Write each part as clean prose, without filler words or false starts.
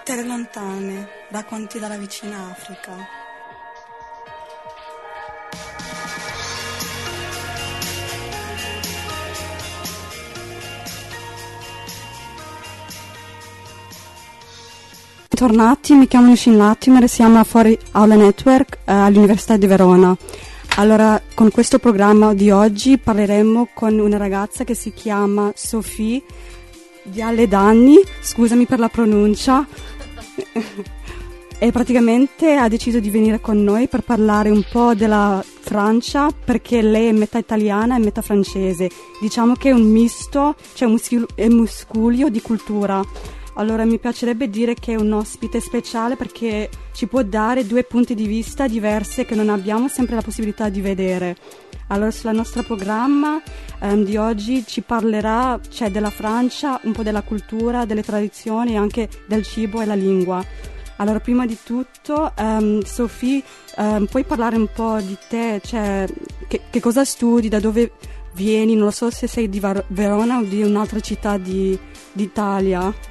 Terre lontane, racconti dalla vicina Africa. Bentornati, mi chiamo Nushin Latimer e siamo a Fuori Aula Network all'Università di Verona. Allora, con questo programma di oggi parleremo con una ragazza che si chiama Sophie Viale Danni, scusami per la pronuncia, e praticamente ha deciso di venire con noi per parlare un po' della Francia, perché lei è metà italiana e metà francese. Diciamo che è un misto, cioè un miscuglio di cultura. Allora mi piacerebbe dire che è un ospite speciale perché ci può dare due punti di vista diversi che non abbiamo sempre la possibilità di vedere. Allora sul nostro programma di oggi ci parlerà della Francia, un po' della cultura, delle tradizioni e anche del cibo e la lingua. Allora prima di tutto Sophie, puoi parlare un po' di te, cioè che cosa studi, da dove vieni, non lo so se sei di Verona o di un'altra città d'Italia.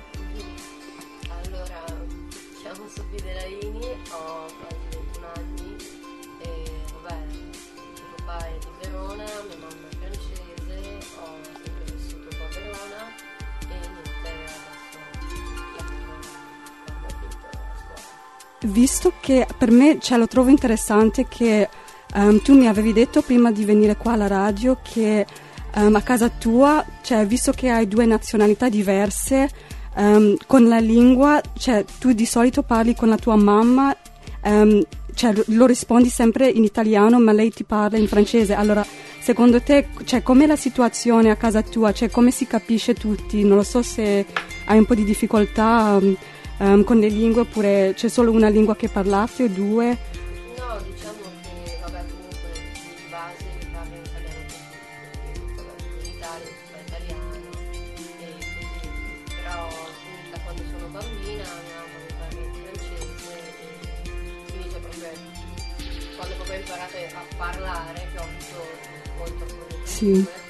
Visto che per me lo trovo interessante che tu mi avevi detto prima di venire qua alla radio che a casa tua, visto che hai due nazionalità diverse, con la lingua, tu di solito parli con la tua mamma, lo rispondi sempre in italiano ma lei ti parla in francese. Allora secondo te com'è la situazione a casa tua, come si capisce tutti? Non lo so se hai un po' di difficoltà con le lingue oppure c'è solo una lingua che parlate o due? No, diciamo che comunque di base mi parlo in italiano in Italia, in italiano e così, però da quando sono bambina mia mamma mi parla in francese e quindi quando proprio ho imparato a parlare che ho avuto molto con le lingue. Sì.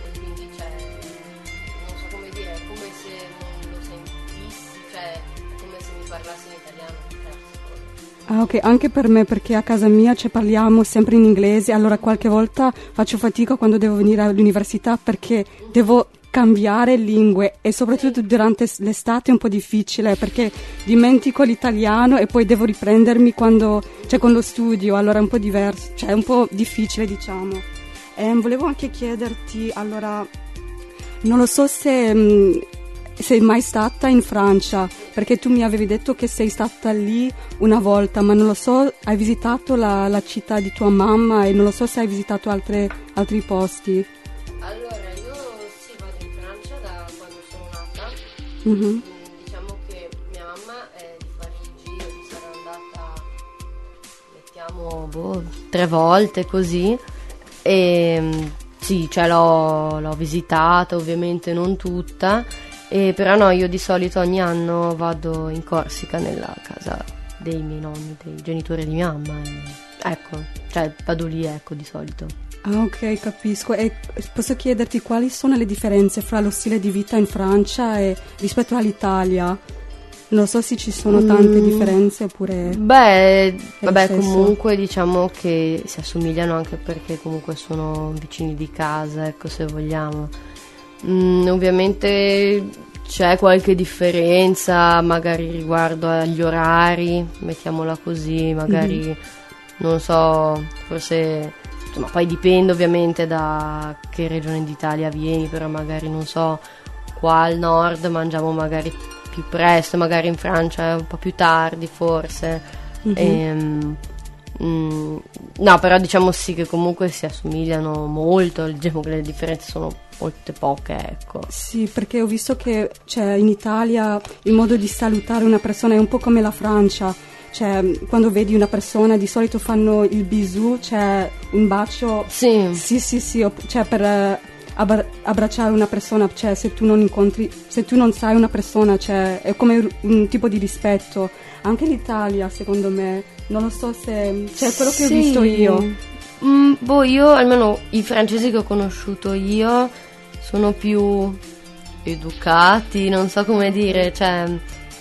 Ah, ok, anche per me perché a casa mia parliamo sempre in inglese, allora qualche volta faccio fatica quando devo venire all'università perché devo cambiare lingue e soprattutto durante l'estate è un po' difficile perché dimentico l'italiano e poi devo riprendermi quando con lo studio, allora è un po' diverso, è un po' difficile diciamo. Volevo anche chiederti, allora non lo so se sei mai stata in Francia, perché tu mi avevi detto che sei stata lì una volta, ma non lo so, hai visitato la città di tua mamma e non lo so se hai visitato altri posti. Allora, io sì, vado in Francia da quando sono nata. Mm-hmm. Diciamo che mia mamma è di Parigi, io sarò andata, mettiamo, 3 volte così, e sì, l'ho visitata, ovviamente non tutta. Però no, io di solito ogni anno vado in Corsica nella casa dei miei nonni, dei genitori di mia mamma vado lì di solito. Ah, ok, capisco. E posso chiederti quali sono le differenze fra lo stile di vita in Francia e rispetto all'Italia? Non so se ci sono tante differenze oppure... Vabbè, comunque diciamo che si assomigliano anche perché comunque sono vicini di casa, se vogliamo. Ovviamente c'è qualche differenza magari riguardo agli orari, mettiamola così, magari non so, forse insomma, poi dipende ovviamente da che regione d'Italia vieni, però magari non so, qua al nord mangiamo magari più presto, magari in Francia è un po' più tardi forse. No, però diciamo sì che comunque si assomigliano molto, diciamo che le differenze sono molte poche, ecco. Sì, perché ho visto che in Italia il modo di salutare una persona è un po' come la Francia, quando vedi una persona di solito fanno il bisou, un bacio. Sì, per abbracciare una persona, se tu non sai una persona, è come un tipo di rispetto. Anche l'Italia, secondo me, non lo so se quello che ho visto io. Io, almeno i francesi che ho conosciuto io, sono più educati, non so come dire,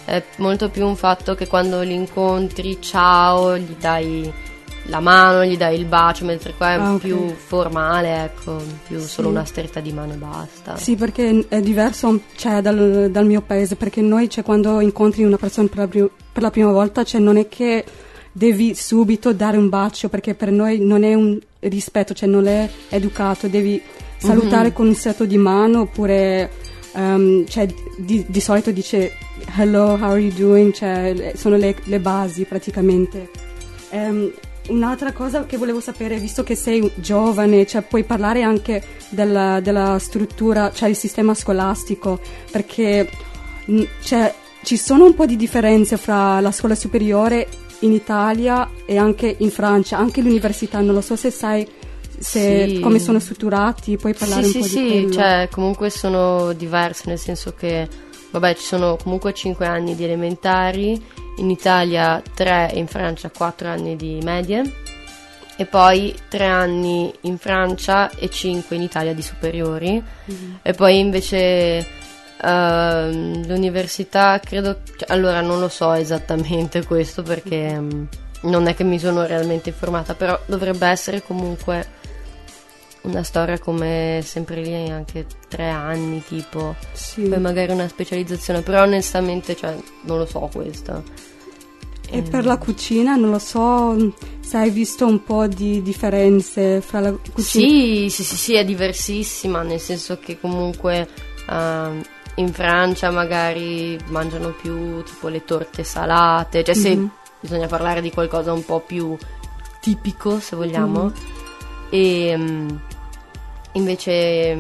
è molto più un fatto che quando li incontri, ciao, gli dai la mano, gli dai il bacio, mentre qua è più formale, ecco, più solo una stretta di mano e basta. Sì, perché è diverso, cioè, dal mio paese, perché noi, cioè, quando incontri una persona per la prima volta, cioè, non è che devi subito dare un bacio, perché per noi non è un rispetto, cioè non è educato, devi salutare con un stretto di mano, oppure cioè, di solito dice hello, how are you doing, cioè, sono le basi praticamente. Un'altra cosa che volevo sapere, visto che sei giovane, cioè, puoi parlare anche della struttura, cioè il sistema scolastico, perché cioè, ci sono un po' di differenze fra la scuola superiore in Italia e anche in Francia, anche l'università, non lo so se sai come sono strutturati, puoi parlare un po' di quello. Sì, cioè comunque sono diverse, nel senso che vabbè, ci sono comunque 5 anni di elementari, in Italia 3 e in Francia 4 anni di medie, e poi 3 anni in Francia e 5 in Italia di superiori, e poi invece l'università credo, allora non lo so esattamente questo perché non è che mi sono realmente informata, però dovrebbe essere comunque una storia come sempre lì, anche 3 anni tipo, poi magari una specializzazione, però onestamente, cioè, non lo so questo. E per la cucina, non lo so se hai visto un po' di differenze fra la cucina. Sì, è diversissima, nel senso che comunque in Francia magari mangiano più tipo le torte salate, cioè se bisogna parlare di qualcosa un po' più tipico, se vogliamo, e invece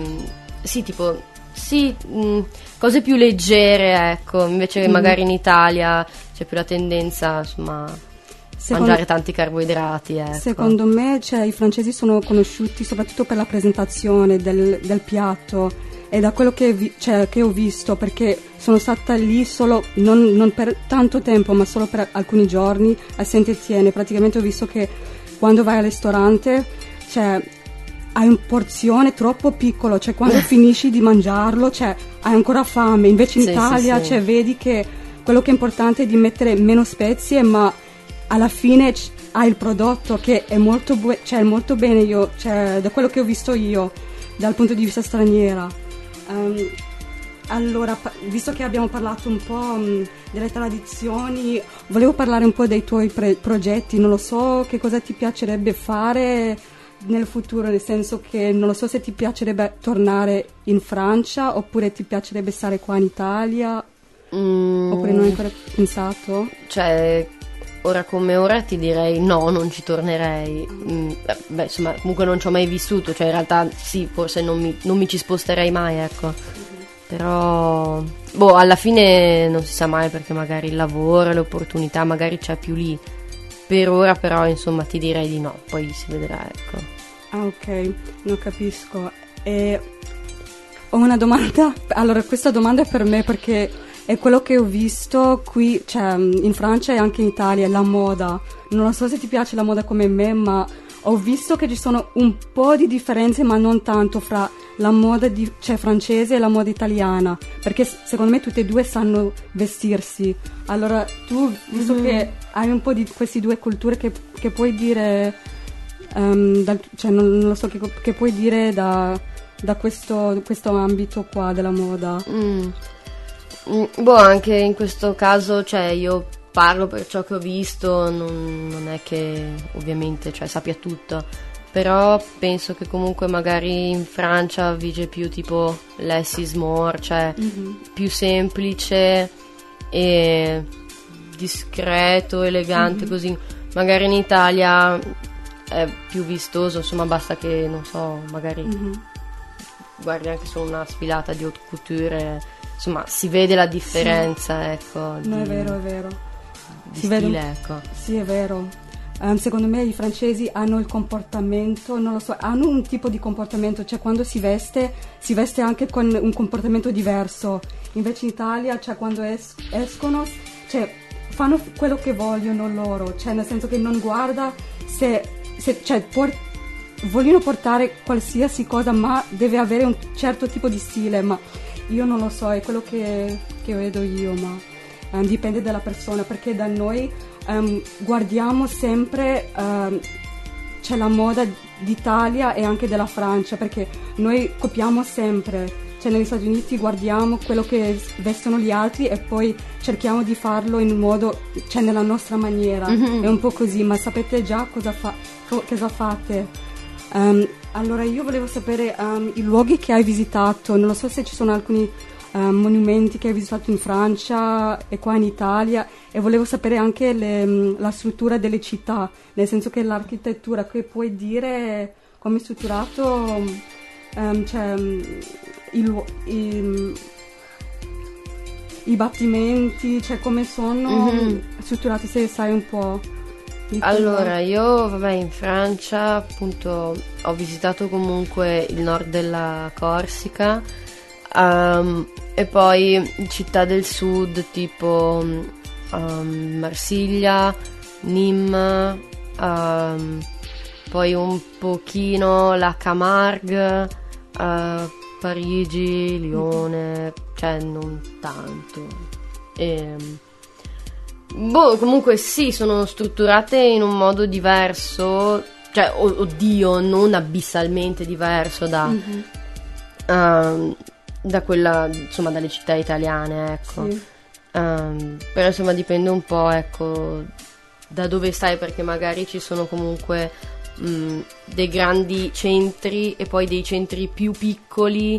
cose più leggere, ecco, invece magari in Italia c'è più la tendenza, insomma, mangiare tanti carboidrati, ecco. Secondo me, cioè, i francesi sono conosciuti soprattutto per la presentazione del piatto, e da quello che ho visto, perché sono stata lì solo non per tanto tempo, ma solo per alcuni giorni a Saint-Étienne. Praticamente ho visto che quando vai al ristorante, cioè, hai un porzione troppo piccolo, cioè quando finisci di mangiarlo, cioè, hai ancora fame. Invece in Italia, cioè, vedi che quello che è importante è di mettere meno spezie, ma alla fine hai il prodotto che è molto molto bene, cioè, da quello che ho visto io dal punto di vista straniera. Allora, visto che abbiamo parlato un po' delle tradizioni, volevo parlare un po' dei tuoi progetti. Non lo so che cosa ti piacerebbe fare nel futuro, nel senso che non lo so se ti piacerebbe tornare in Francia oppure ti piacerebbe stare qua in Italia, oppure non hai ancora pensato? Cioè, ora come ora ti direi no, non ci tornerei. Beh, insomma, comunque non ci ho mai vissuto, cioè in realtà sì, forse non mi ci sposterei mai, ecco. Però alla fine non si sa mai, perché magari il lavoro, l'opportunità magari c'è più lì. Per ora però, insomma, ti direi di no, poi si vedrà, ecco. Ah, ok, non capisco. Ho una domanda. Allora, questa domanda è per me perché è quello che ho visto qui, cioè in Francia e anche in Italia, la moda. Non so se ti piace la moda come me, ma ho visto che ci sono un po' di differenze, ma non tanto, fra la moda francese e la moda italiana, perché secondo me tutte e due sanno vestirsi. Allora tu, visto che hai un po' di queste due culture, che puoi dire, cioè non lo so, che puoi dire da questo ambito qua della moda? Anche in questo caso, cioè io parlo per ciò che ho visto, non è che ovviamente, cioè, sappia tutto, però penso che comunque magari in Francia vige più tipo less is more, cioè più semplice e discreto, elegante, così. Magari in Italia è più vistoso, insomma, basta che, non so, magari guardi anche solo una sfilata di haute couture, insomma, si vede la differenza, ecco. No, è vero. Di stile, ecco. Sì, è vero. Secondo me i francesi hanno il comportamento, non lo so, hanno un tipo di comportamento, cioè quando si veste anche con un comportamento diverso. Invece in Italia, cioè quando escono, cioè fanno quello che vogliono loro, cioè nel senso che non guarda cioè vogliono portare qualsiasi cosa, ma deve avere un certo tipo di stile, ma io non lo so, è quello che vedo io, ma dipende dalla persona, perché da noi guardiamo sempre c'è la moda d'Italia e anche della Francia, perché noi copiamo sempre. Cioè negli Stati Uniti guardiamo quello che vestono gli altri e poi cerchiamo di farlo in un modo, cioè nella nostra maniera. È un po' così, ma sapete già cosa fate? Allora io volevo sapere i luoghi che hai visitato. Non lo so se ci sono alcuni monumenti che hai visitato in Francia e qua in Italia, e volevo sapere anche la struttura delle città, nel senso che l'architettura, che puoi dire come è strutturato, cioè i battimenti, cioè come sono strutturati, se sai un po'. Allora, io in Francia appunto ho visitato comunque il nord della Corsica, e poi città del sud tipo Marsiglia, Nîmes, poi un pochino la Camargue, Parigi, Lione, cioè non tanto. Comunque sì, sono strutturate in un modo diverso, cioè oddio, non abissalmente diverso da quella, insomma, dalle città italiane, ecco. Sì. Però insomma dipende un po', ecco, da dove stai, perché magari ci sono comunque dei grandi centri e poi dei centri più piccoli,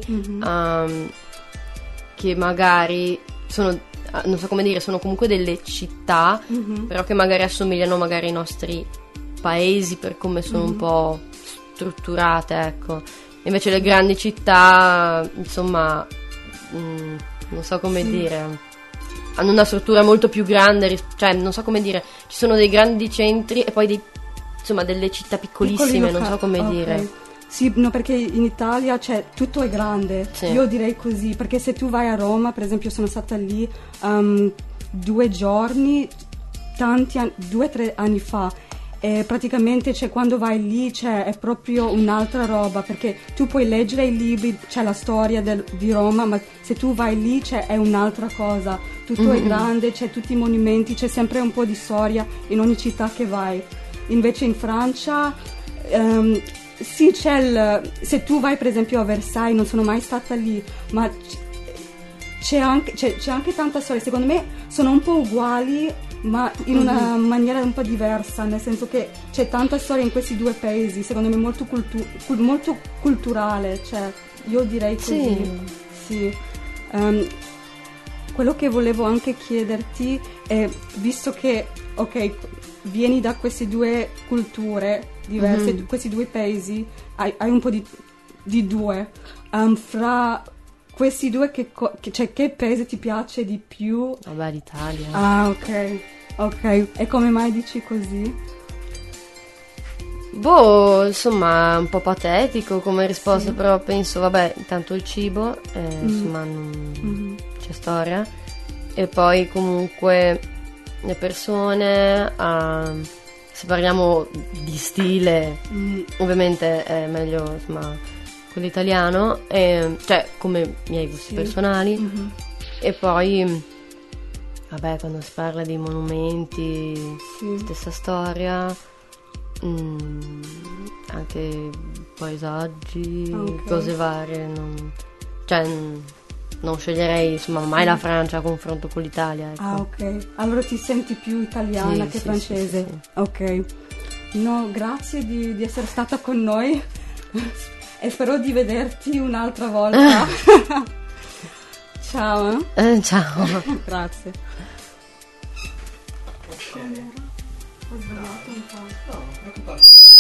che magari sono, non so come dire, sono comunque delle città, però che magari assomigliano magari ai nostri paesi per come sono un po' strutturate, ecco. Invece le grandi città, insomma, non so come dire, hanno una struttura molto più grande, cioè non so come dire, ci sono dei grandi centri e poi delle città piccolissime, non so come dire. Sì, no, perché in Italia tutto è grande, sì. Io direi così, perché se tu vai a Roma, per esempio, sono stata lì 2 giorni, 2 o 3 anni fa, e praticamente quando vai lì è proprio un'altra roba, perché tu puoi leggere i libri, c'è la storia di Roma, ma se tu vai lì è un'altra cosa, tutto è grande, c'è tutti i monumenti, c'è sempre un po' di storia in ogni città che vai. Invece in Francia sì, se tu vai per esempio a Versailles, non sono mai stata lì, ma c'è anche tanta storia. Secondo me sono un po' uguali, ma in una maniera un po' diversa, nel senso che c'è tanta storia in questi 2 paesi, secondo me molto culturale, cioè io direi così. Sì. Quello che volevo anche chiederti è, visto che vieni da queste 2 culture diverse, questi 2 paesi, hai un po' di 2, fra questi 2 che paese ti piace di più? Vabbè, l'Italia. Ah, ok, e come mai dici così? Insomma, un po' patetico come risposta, sì. Però penso, intanto il cibo, insomma, non c'è storia, e poi comunque le persone, se parliamo di stile, ovviamente è meglio, insomma, quello italiano, cioè come miei gusti personali, e poi quando si parla di monumenti, stessa storia, anche paesaggi, cose varie, non sceglierei, insomma, mai la Francia a confronto con l'Italia, ecco. Ah, ok, allora ti senti più italiana che francese. Sì. Ok, no, grazie di essere stata con noi e spero di vederti un'altra volta. Ciao. Ciao. Grazie. Okay. Ho sbagliato un po'. No, preoccupati.